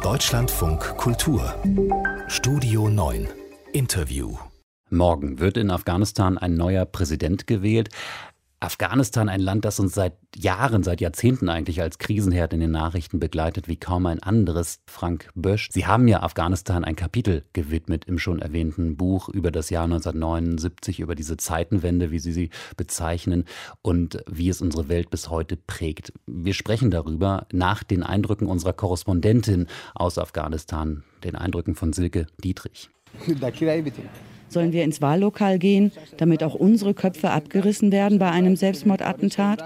Deutschlandfunk Kultur Studio 9 Interview. Morgen wird in Afghanistan ein neuer Präsident gewählt. Afghanistan, ein Land, das uns seit Jahren, seit Jahrzehnten eigentlich als Krisenherd in den Nachrichten begleitet, wie kaum ein anderes. Frank Bösch, Sie haben ja Afghanistan ein Kapitel gewidmet im schon erwähnten Buch über das Jahr 1979, über diese Zeitenwende, wie Sie sie bezeichnen, und wie es unsere Welt bis heute prägt. Wir sprechen darüber nach den Eindrücken unserer Korrespondentin aus Afghanistan, den Eindrücken von Silke Dietrich. Sollen wir ins Wahllokal gehen, damit auch unsere Köpfe abgerissen werden bei einem Selbstmordattentat?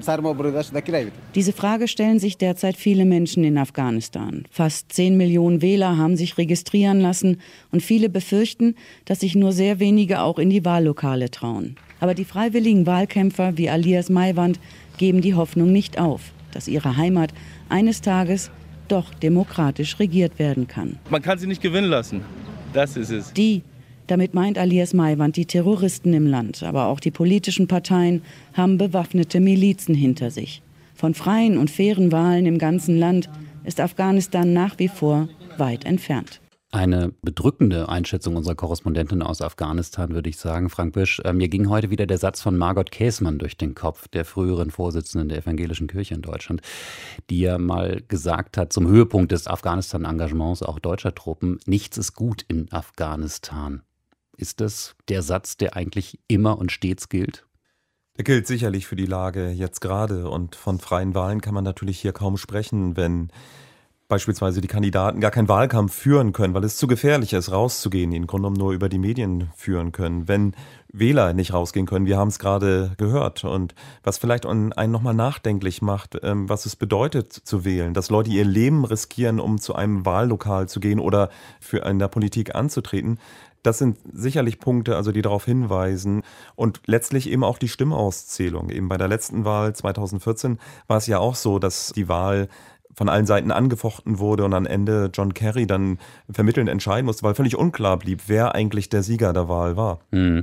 Diese Frage stellen sich derzeit viele Menschen in Afghanistan. Fast 10 Millionen Wähler haben sich registrieren lassen und viele befürchten, dass sich nur sehr wenige auch in die Wahllokale trauen. Aber die freiwilligen Wahlkämpfer wie Alias Maiwand geben die Hoffnung nicht auf, dass ihre Heimat eines Tages doch demokratisch regiert werden kann. Man kann sie nicht gewinnen lassen. Das ist es. Damit meint Alias Maiwand die Terroristen im Land, aber auch die politischen Parteien haben bewaffnete Milizen hinter sich. Von freien und fairen Wahlen im ganzen Land ist Afghanistan nach wie vor weit entfernt. Eine bedrückende Einschätzung unserer Korrespondentin aus Afghanistan, würde ich sagen. Frank Bösch, mir ging heute wieder der Satz von Margot Käßmann durch den Kopf, der früheren Vorsitzenden der Evangelischen Kirche in Deutschland, die ja mal gesagt hat, zum Höhepunkt des Afghanistan-Engagements auch deutscher Truppen: Nichts ist gut in Afghanistan. Ist das der Satz, der eigentlich immer und stets gilt? Der gilt sicherlich für die Lage jetzt gerade. Und von freien Wahlen kann man natürlich hier kaum sprechen, wenn beispielsweise die Kandidaten gar keinen Wahlkampf führen können, weil es zu gefährlich ist, rauszugehen, die im Grunde genommen nur über die Medien führen können. Wenn Wähler nicht rausgehen können, wir haben es gerade gehört. Und was vielleicht einen nochmal nachdenklich macht, was es bedeutet zu wählen, dass Leute ihr Leben riskieren, um zu einem Wahllokal zu gehen oder für in der Politik anzutreten. Das sind sicherlich Punkte, also die darauf hinweisen, und letztlich eben auch die Stimmauszählung. Eben bei der letzten Wahl 2014 war es ja auch so, dass die Wahl von allen Seiten angefochten wurde und am Ende John Kerry dann vermittelnd entscheiden musste, weil völlig unklar blieb, wer eigentlich der Sieger der Wahl war.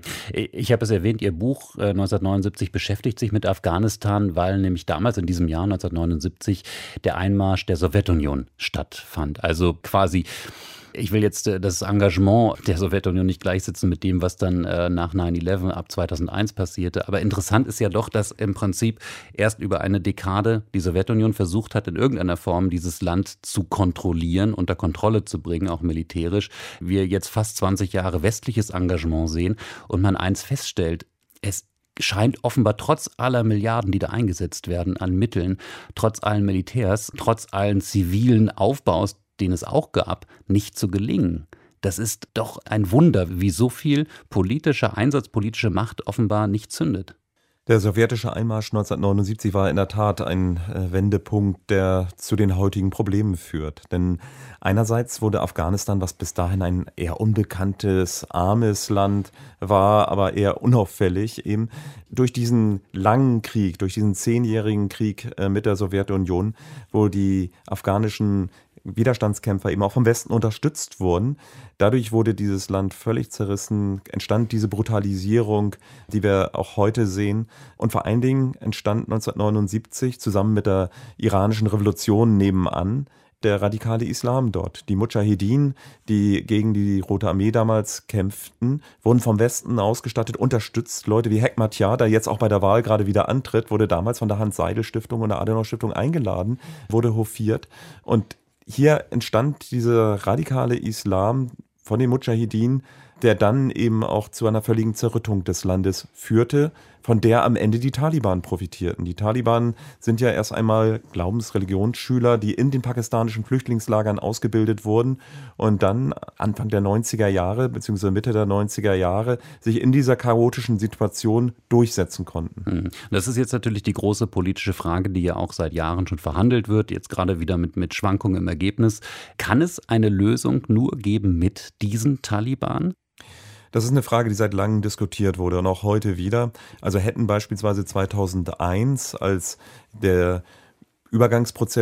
Ich habe es erwähnt, Ihr Buch 1979 beschäftigt sich mit Afghanistan, weil nämlich damals in diesem Jahr 1979 der Einmarsch der Sowjetunion stattfand. Also quasi, ich will jetzt das Engagement der Sowjetunion nicht gleichsetzen mit dem, was dann nach 9/11 ab 2001 passierte. Aber interessant ist ja doch, dass im Prinzip erst über eine Dekade die Sowjetunion versucht hat, in irgendeiner Form dieses Land zu kontrollieren, unter Kontrolle zu bringen, auch militärisch. Wir jetzt fast 20 Jahre westliches Engagement sehen und man eins feststellt: Es scheint offenbar trotz aller Milliarden, die da eingesetzt werden an Mitteln, trotz allen Militärs, trotz allen zivilen Aufbaus, den es auch gab, nicht zu gelingen. Das ist doch ein Wunder, wie so viel politischer Einsatz, politische Macht offenbar nicht zündet. Der sowjetische Einmarsch 1979 war in der Tat ein Wendepunkt, der zu den heutigen Problemen führt. Denn einerseits wurde Afghanistan, was bis dahin ein eher unbekanntes, armes Land war, aber eher unauffällig, eben durch diesen langen Krieg, durch diesen 10-jährigen Krieg mit der Sowjetunion, wo die afghanischen Widerstandskämpfer eben auch vom Westen unterstützt wurden. Dadurch wurde dieses Land völlig zerrissen, entstand diese Brutalisierung, die wir auch heute sehen. Und vor allen Dingen entstand 1979 zusammen mit der iranischen Revolution nebenan der radikale Islam dort. Die Mudschahidin, die gegen die Rote Armee damals kämpften, wurden vom Westen ausgestattet, unterstützt. Leute wie Hekmatyar, der jetzt auch bei der Wahl gerade wieder antritt, wurde damals von der Hans-Seidel-Stiftung und der Adenauer-Stiftung eingeladen, wurde hofiert. Und hier entstand dieser radikale Islam von den Mudschahidin, der dann eben auch zu einer völligen Zerrüttung des Landes führte, von der am Ende die Taliban profitierten. Die Taliban sind ja erst einmal Glaubensreligionsschüler, die in den pakistanischen Flüchtlingslagern ausgebildet wurden und dann Anfang der 90er Jahre bzw. Mitte der 90er Jahre sich in dieser chaotischen Situation durchsetzen konnten. Das ist jetzt natürlich die große politische Frage, die ja auch seit Jahren schon verhandelt wird, jetzt gerade wieder mit Schwankungen im Ergebnis. Kann es eine Lösung nur geben mit diesen Taliban? Das ist eine Frage, die seit langem diskutiert wurde und auch heute wieder. Also hätten beispielsweise 2001, als der Übergangsprozess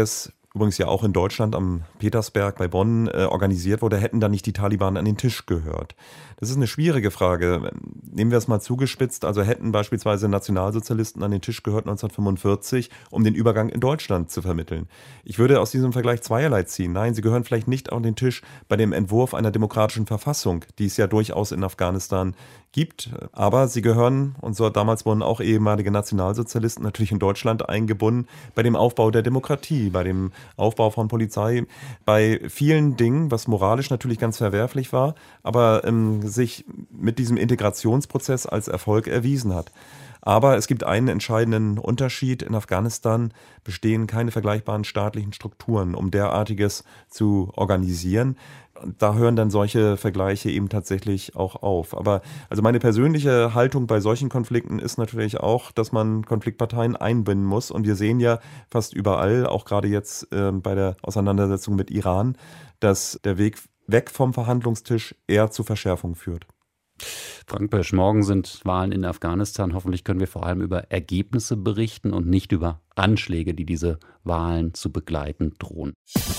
übrigens ja auch in Deutschland am Petersberg bei Bonn organisiert wurde, hätten da nicht die Taliban an den Tisch gehört. Das ist eine schwierige Frage. Nehmen wir es mal zugespitzt, also hätten beispielsweise Nationalsozialisten an den Tisch gehört 1945, um den Übergang in Deutschland zu vermitteln. Ich würde aus diesem Vergleich zweierlei ziehen. Nein, sie gehören vielleicht nicht an den Tisch bei dem Entwurf einer demokratischen Verfassung, die es ja durchaus in Afghanistan gibt. Aber sie gehören, und so damals wurden auch ehemalige Nationalsozialisten natürlich in Deutschland eingebunden, bei dem Aufbau der Demokratie, bei dem Aufbau von Polizei, bei vielen Dingen, was moralisch natürlich ganz verwerflich war, aber sich mit diesem Integrationsprozess als Erfolg erwiesen hat. Aber es gibt einen entscheidenden Unterschied. In Afghanistan bestehen keine vergleichbaren staatlichen Strukturen, um derartiges zu organisieren. Da hören dann solche Vergleiche eben tatsächlich auch auf. Aber also meine persönliche Haltung bei solchen Konflikten ist natürlich auch, dass man Konfliktparteien einbinden muss. Und wir sehen ja fast überall, auch gerade jetzt bei der Auseinandersetzung mit Iran, dass der Weg weg vom Verhandlungstisch eher zu Verschärfung führt. Frank Bösch, morgen sind Wahlen in Afghanistan. Hoffentlich können wir vor allem über Ergebnisse berichten und nicht über Anschläge, die diese Wahlen zu begleiten drohen.